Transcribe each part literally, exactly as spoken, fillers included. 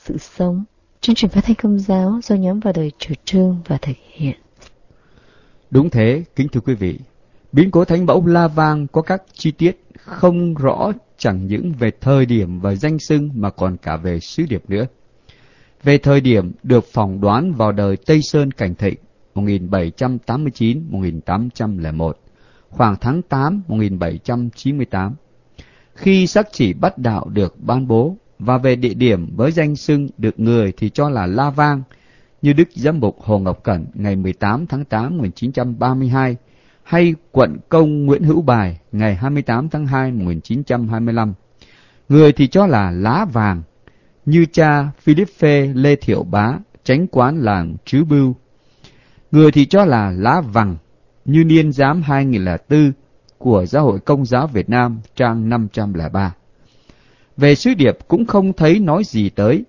sự sống. Chương trình phát thanh Công giáo do nhóm Vào Đời chủ trương và thực hiện. Đúng thế, kính thưa quý vị, biến cố thánh mẫu La Vang có các chi tiết không rõ chẳng những về thời điểm và danh xưng mà còn cả về sứ điệp nữa. Về thời điểm được phỏng đoán vào đời Tây Sơn Cảnh Thịnh một nghìn bảy trăm tám mươi chín đến một nghìn tám trăm lẻ một, khoảng tháng tám một nghìn bảy trăm chín mươi tám, khi sắc chỉ bắt đạo được ban bố. Và về địa điểm với danh xưng được người thì cho là La Vang, như Đức Giám mục Hồ Ngọc Cẩn ngày mười tám tháng tám năm một nghìn chín trăm ba mươi hai, hay quận công Nguyễn Hữu Bài ngày hai mươi tám tháng hai năm một nghìn chín trăm hai mươi lăm. Người thì cho là Lá Vàng, như cha Philippe Lê Thiệu Bá, chánh quán làng Trứ Bưu. Người thì cho là Lá Vằng, như Niên Giám hai nghìn lẻ bốn của Giáo hội Công giáo Việt Nam trang năm trăm lẻ ba. Về sứ điệp cũng không thấy nói gì tới.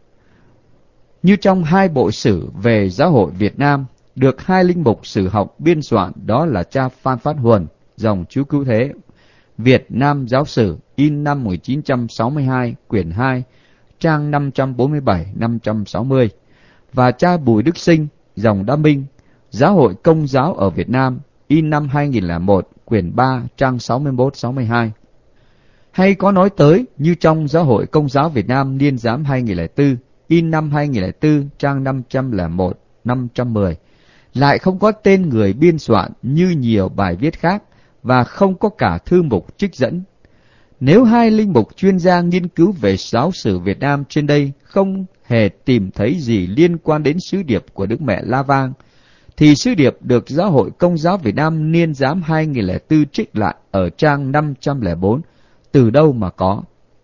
Như trong hai bộ sử về Giáo hội Việt Nam được hai linh mục sử học biên soạn, đó là cha Phan Phát Huần, dòng Chúa Cứu Thế, Việt Nam Giáo sử, in năm một nghìn chín trăm sáu mươi hai, quyển hai, trang năm trăm bốn mươi bảy đến năm trăm sáu mươi, và cha Bùi Đức Sinh, dòng Đa Minh, Giáo hội Công giáo ở Việt Nam, in năm hai nghìn lẻ một, quyển ba, trang sáu mươi mốt đến sáu mươi hai. Hay có nói tới như trong Giáo hội Công giáo Việt Nam Niên Giám hai nghìn lẻ bốn, in năm hai nghìn lẻ bốn, trang năm trăm lẻ một, năm trăm mười, lại không có tên người biên soạn như nhiều bài viết khác, và không có cả thư mục trích dẫn. Nếu hai linh mục chuyên gia nghiên cứu về giáo sử Việt Nam trên đây không hề tìm thấy gì liên quan đến sứ điệp của Đức Mẹ La Vang, thì sứ điệp được Giáo hội Công giáo Việt Nam Niên Giám hai nghìn lẻ bốn trích lại ở trang năm trăm lẻ bốn từ đâu mà có.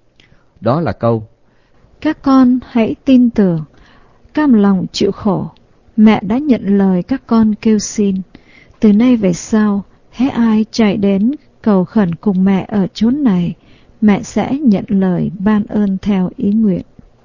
Đó là câu: các con hãy tin tưởng, cam lòng chịu khổ. Mẹ đã nhận lời các con kêu xin. Từ nay về sau, hễ ai chạy đến cầu khẩn cùng mẹ ở chốn này, mẹ sẽ nhận lời ban ơn theo ý nguyện.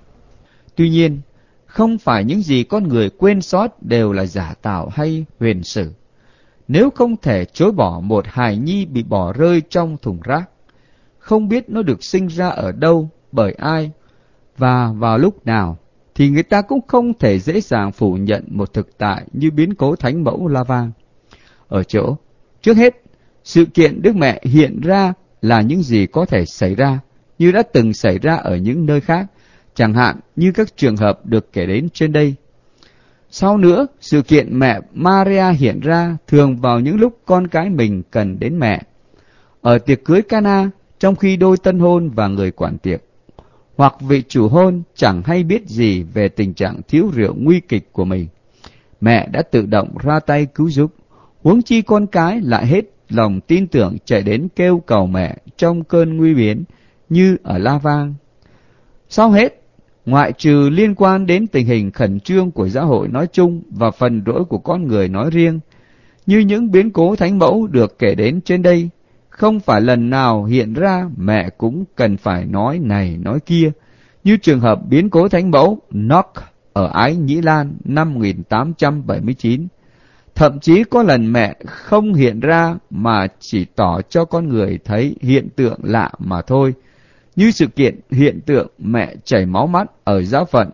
Tuy nhiên, không phải những gì con người quên sót đều là giả tạo hay huyền sử. Nếu không thể chối bỏ một hài nhi bị bỏ rơi trong thùng rác, không biết nó được sinh ra ở đâu, bởi ai và vào lúc nào, thì người ta cũng không thể dễ dàng phủ nhận một thực tại như biến cố thánh mẫu La Vang. Ở chỗ, trước hết, sự kiện Đức Mẹ hiện ra là những gì có thể xảy ra, như đã từng xảy ra ở những nơi khác, chẳng hạn như các trường hợp được kể đến trên đây. Sau nữa, sự kiện mẹ Maria hiện ra thường vào những lúc con cái mình cần đến mẹ. Ở tiệc cưới Cana, trong khi đôi tân hôn và người quản tiệc, hoặc vị chủ hôn chẳng hay biết gì về tình trạng thiếu rượu nguy kịch của mình, mẹ đã tự động ra tay cứu giúp. Huống chi con cái lại hết lòng tin tưởng chạy đến kêu cầu mẹ trong cơn nguy biến như ở La Vang. Sau hết, ngoại trừ liên quan đến tình hình khẩn trương của giáo hội nói chung và phần rỗi của con người nói riêng, như những biến cố thánh mẫu được kể đến trên đây, không phải lần nào hiện ra mẹ cũng cần phải nói này nói kia, như trường hợp biến cố thánh mẫu Knock ở Ái Nhĩ Lan năm một nghìn tám trăm bảy mươi chín. Thậm chí có lần mẹ không hiện ra mà chỉ tỏ cho con người thấy hiện tượng lạ mà thôi, như sự kiện hiện tượng mẹ chảy máu mắt ở giáo phận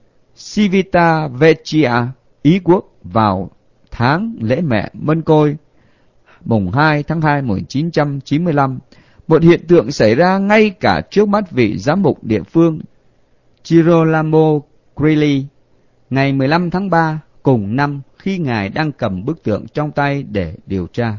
Civita Vecchia, Ý Quốc vào tháng lễ mẹ Mân Côi mùng hai tháng hai năm một nghìn chín trăm chín mươi lăm, một hiện tượng xảy ra ngay cả trước mắt vị giám mục địa phương Girolamo Grilli ngày mười lăm tháng ba cùng năm, khi ngài đang cầm bức tượng trong tay để điều tra.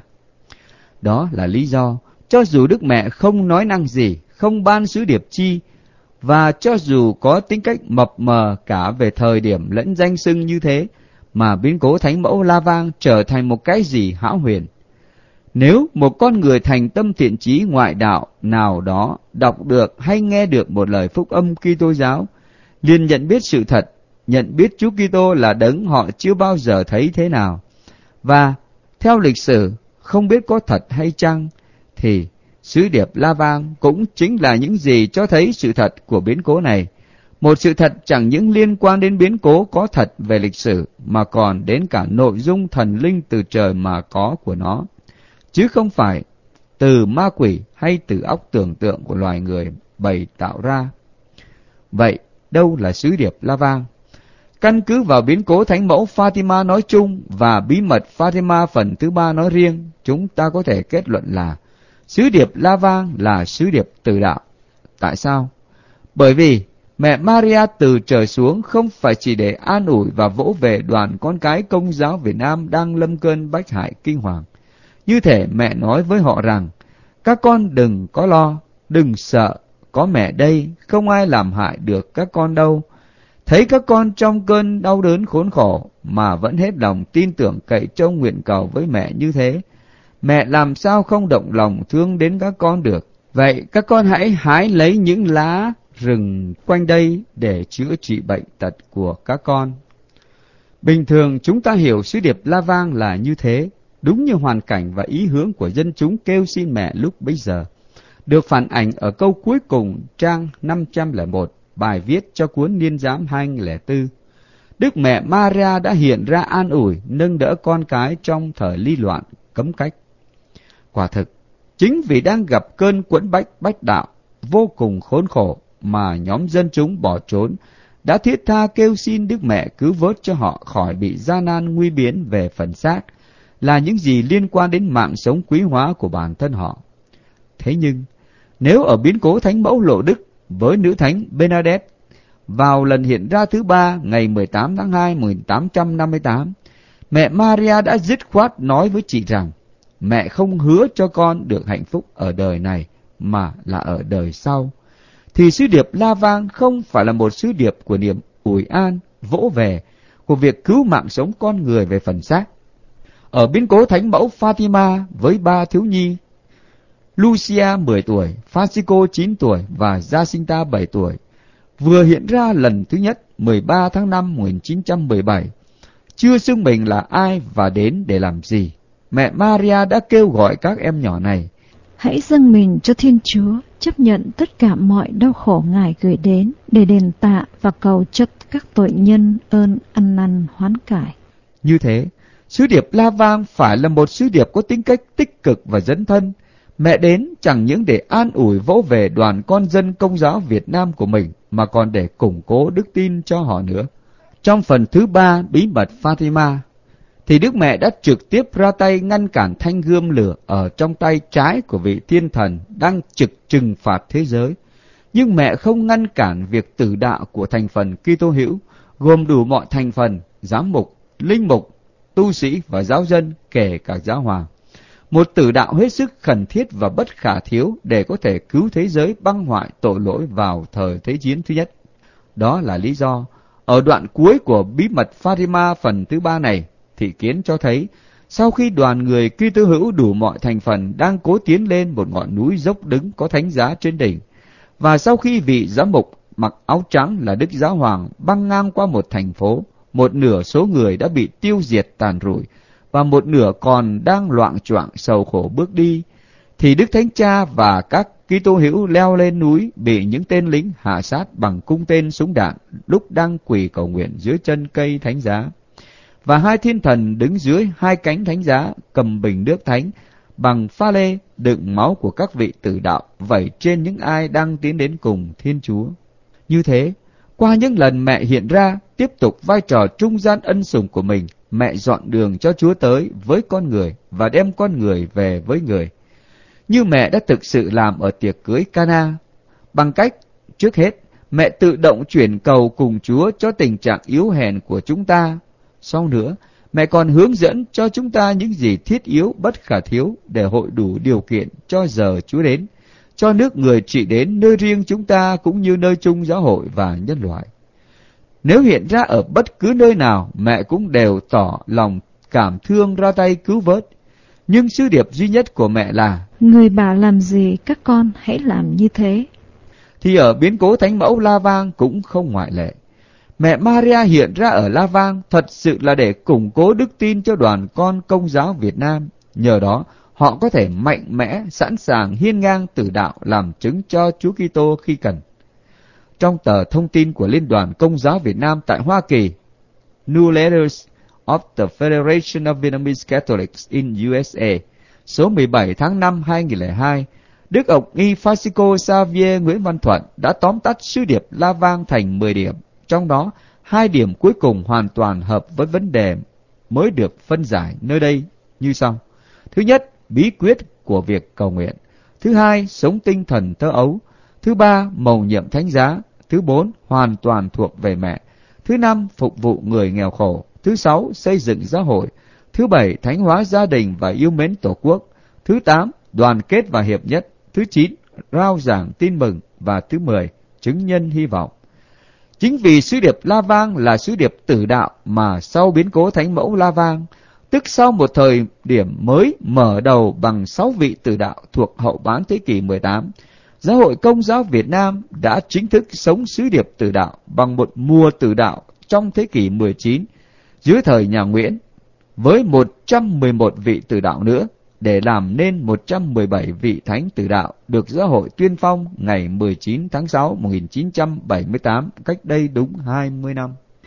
Đó là lý do cho dù Đức Mẹ không nói năng gì, không ban sứ điệp chi, và cho dù có tính cách mập mờ cả về thời điểm lẫn danh xưng như thế, mà biến cố thánh mẫu La Vang trở thành một cái gì hão huyền. Nếu một con người thành tâm thiện chí ngoại đạo nào đó đọc được hay nghe được một lời phúc âm Kitô giáo, liền nhận biết sự thật, nhận biết Chúa Kitô là đấng họ chưa bao giờ thấy thế nào, và theo lịch sử không biết có thật hay chăng, thì sứ điệp La Vang cũng chính là những gì cho thấy sự thật của biến cố này. Một sự thật chẳng những liên quan đến biến cố có thật về lịch sử, mà còn đến cả nội dung thần linh từ trời mà có của nó, chứ không phải từ ma quỷ hay từ óc tưởng tượng của loài người bày tạo ra. Vậy, đâu là sứ điệp La Vang. Căn cứ vào biến cố Thánh mẫu Fatima nói chung và bí mật Fatima phần thứ ba nói riêng, chúng ta có thể kết luận là sứ điệp La Vang là sứ điệp từ đạo. Tại sao? Bởi vì mẹ Maria từ trời xuống không phải chỉ để an ủi và vỗ về đoàn con cái Công giáo Việt Nam đang lâm cơn bách hại kinh hoàng. Như thể mẹ nói với họ rằng, các con đừng có lo, đừng sợ, có mẹ đây, không ai làm hại được các con đâu. Thấy các con trong cơn đau đớn khốn khổ mà vẫn hết lòng tin tưởng cậy trông nguyện cầu với mẹ như thế, mẹ làm sao không động lòng thương đến các con được. Vậy các con hãy hái lấy những lá rừng quanh đây để chữa trị bệnh tật của các con. Bình thường chúng ta hiểu sứ điệp La Vang là như thế, đúng như hoàn cảnh và ý hướng của dân chúng kêu xin mẹ lúc bấy giờ, được phản ảnh ở câu cuối cùng trang năm trăm lẻ một, bài viết cho cuốn Niên Giám hai nghìn không trăm lẻ bốn. Đức mẹ Maria đã hiện ra an ủi, nâng đỡ con cái trong thời ly loạn, cấm cách. Quả thực, chính vì đang gặp cơn quẫn bách bách đạo, vô cùng khốn khổ, mà nhóm dân chúng bỏ trốn, đã thiết tha kêu xin Đức Mẹ cứu vớt cho họ khỏi bị gian nan nguy biến về phần xác, là những gì liên quan đến mạng sống quý hóa của bản thân họ. Thế nhưng, nếu ở biến cố Thánh mẫu Lộ Đức với nữ thánh Bernadette vào lần hiện ra thứ ba ngày mười tám tháng hai năm một nghìn tám trăm năm mươi tám, mẹ Maria đã dứt khoát nói với chị rằng, mẹ không hứa cho con được hạnh phúc ở đời này, mà là ở đời sau, thì sứ điệp La Vang không phải là một sứ điệp của niềm ủi an, vỗ về, của việc cứu mạng sống con người về phần xác. Ở biến cố Thánh mẫu Fatima với ba thiếu nhi, Lucia mười tuổi, Francisco chín tuổi và Jacinta bảy tuổi, vừa hiện ra lần thứ nhất mười ba tháng năm năm một nghìn chín trăm mười bảy, chưa xưng mình là ai và đến để làm gì, mẹ Maria đã kêu gọi các em nhỏ này, hãy dâng mình cho Thiên Chúa, chấp nhận tất cả mọi đau khổ Ngài gửi đến để đền tạ và cầu cho các tội nhân ơn ăn năn hoán cải. Như thế, sứ điệp La Vang phải là một sứ điệp có tính cách tích cực và dấn thân. Mẹ đến chẳng những để an ủi vỗ về đoàn con dân Công giáo Việt Nam của mình, mà còn để củng cố đức tin cho họ nữa. Trong phần thứ ba bí mật Fatima, thì Đức Mẹ đã trực tiếp ra tay ngăn cản thanh gươm lửa ở trong tay trái của vị thiên thần đang trực trừng phạt thế giới. Nhưng mẹ không ngăn cản việc tử đạo của thành phần Kitô hữu, gồm đủ mọi thành phần, giám mục, linh mục, tu sĩ và giáo dân, kể cả giáo hoàng. Một tử đạo hết sức khẩn thiết và bất khả thiếu để có thể cứu thế giới băng hoại tội lỗi vào thời Thế chiến thứ nhất. Đó là lý do, ở đoạn cuối của bí mật Fatima phần thứ ba này, thị kiến cho thấy, sau khi đoàn người Kitô hữu đủ mọi thành phần đang cố tiến lên một ngọn núi dốc đứng có thánh giá trên đỉnh, và sau khi vị giám mục mặc áo trắng là Đức Giáo Hoàng băng ngang qua một thành phố, một nửa số người đã bị tiêu diệt tàn rủi, và một nửa còn đang loạng choạng sầu khổ bước đi, thì Đức Thánh Cha và các Kitô hữu leo lên núi bị những tên lính hạ sát bằng cung tên súng đạn lúc đang quỳ cầu nguyện dưới chân cây thánh giá. Và hai thiên thần đứng dưới hai cánh thánh giá cầm bình nước thánh bằng pha lê đựng máu của các vị tử đạo vẩy trên những ai đang tiến đến cùng Thiên Chúa. Như thế, qua những lần mẹ hiện ra, tiếp tục vai trò trung gian ân sủng của mình, mẹ dọn đường cho Chúa tới với con người và đem con người về với người. Như mẹ đã thực sự làm ở tiệc cưới Cana, bằng cách, trước hết, mẹ tự động chuyển cầu cùng Chúa cho tình trạng yếu hèn của chúng ta. Sau nữa, mẹ còn hướng dẫn cho chúng ta những gì thiết yếu bất khả thiếu để hội đủ điều kiện cho giờ Chúa đến, cho nước người trị đến nơi riêng chúng ta cũng như nơi chung giáo hội và nhân loại. Nếu hiện ra ở bất cứ nơi nào, mẹ cũng đều tỏ lòng cảm thương ra tay cứu vớt. Nhưng sứ điệp duy nhất của mẹ là, người bảo làm gì các con hãy làm như thế. Thì ở biến cố Thánh mẫu La Vang cũng không ngoại lệ. Mẹ Maria hiện ra ở La Vang thật sự là để củng cố đức tin cho đoàn con Công giáo Việt Nam. Nhờ đó, họ có thể mạnh mẽ, sẵn sàng hiên ngang tử đạo làm chứng cho Chúa Kitô khi cần. Trong tờ thông tin của Liên đoàn Công giáo Việt Nam tại Hoa Kỳ, New Letters of the Federation of Vietnamese Catholics in u ét a, số mười bảy tháng năm năm hai nghìn không trăm lẻ hai, Đức Ộc Y Francisco Xavier Nguyễn Văn Thuận đã tóm tắt sứ điệp La Vang thành mười điểm, trong đó hai điểm cuối cùng hoàn toàn hợp với vấn đề mới được phân giải nơi đây như sau. Thứ nhất, bí quyết của việc cầu nguyện. Thứ hai, sống tinh thần thơ ấu. Thứ ba, mầu nhiệm thánh giá. Thứ bốn, hoàn toàn thuộc về mẹ. Thứ năm, phục vụ người nghèo khổ. Thứ sáu, xây dựng giáo hội. Thứ bảy, thánh hóa gia đình và yêu mến Tổ quốc. Thứ tám, đoàn kết và hiệp nhất. Thứ chín, rao giảng tin mừng. Và thứ mười, chứng nhân hy vọng. Chính vì sứ điệp La Vang là sứ điệp tử đạo mà sau biến cố Thánh mẫu La Vang, tức sau một thời điểm mới mở đầu bằng sáu vị tử đạo thuộc hậu bán thế kỷ mười tám, Giáo hội Công giáo Việt Nam đã chính thức sống sứ điệp tử đạo bằng một mùa tử đạo trong thế kỷ mười chín dưới thời nhà Nguyễn, với một trăm mười một vị tử đạo nữa, để làm nên một trăm mười bảy vị thánh tử đạo được giáo hội tuyên phong ngày mười chín tháng sáu năm một nghìn chín trăm bảy mươi tám, cách đây đúng hai mươi năm.